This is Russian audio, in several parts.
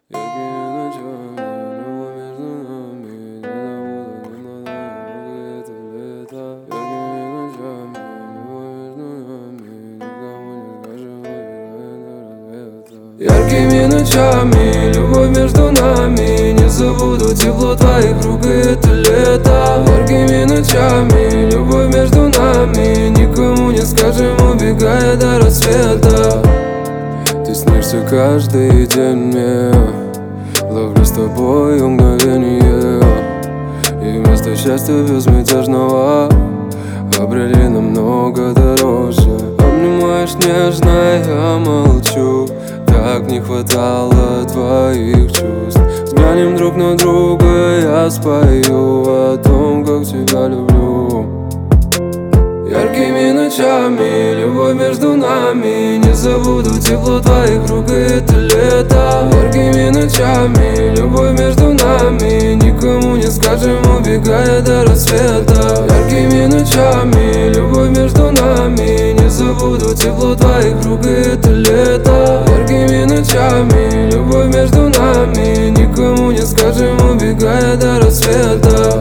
Яркими ночами, любовь между нами, не забуду, не надо, это лето. Яркими ночами, любовь между нами, никому не скажем, убегает до рассвета. Яркими ночами, любовь между нами, не забуду тепло твоих рук, и это лето. Яркими ночами, любовь между нами, никому не скажем, убегая до рассвета. Ты снишься каждый день мне, ловлю с тобой мгновение, и вместо счастья безмятежного обрели намного дороже. Обнимаешь нежно, я молчу, так не хватало твоих чувств. Взглянем друг на друга, я спою о том, как тебя люблю. Яркими ночами, любовь между нами, не забуду тепло твоих рук, и это лето. Яркими ночами, любовь между нами, никому не скажем, убегая до рассвета. Яркими ночами, любовь между нами, не забуду тепло твоих рук, и это лето. Яркими ночами, любовь между нами, никому не скажем, убегая до рассвета.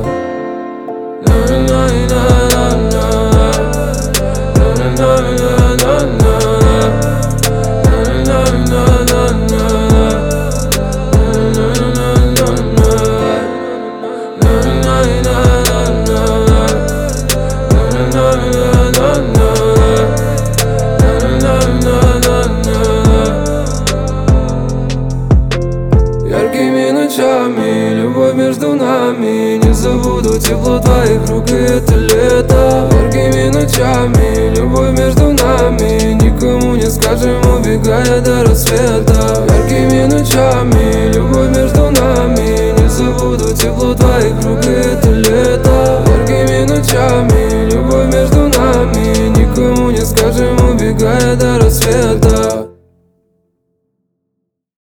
Яркими ночами, любовь между нами, не забуду тепло твоих рук, и это лето. Яркими ночами, любовь между нами, никому не скажем, убегая до рассвета. Яркими ночами, любовь между нами, не забуду тепло твоих рук, и это лето. Яркими ночами, любовь между нами, никому не скажем, убегая до рассвета.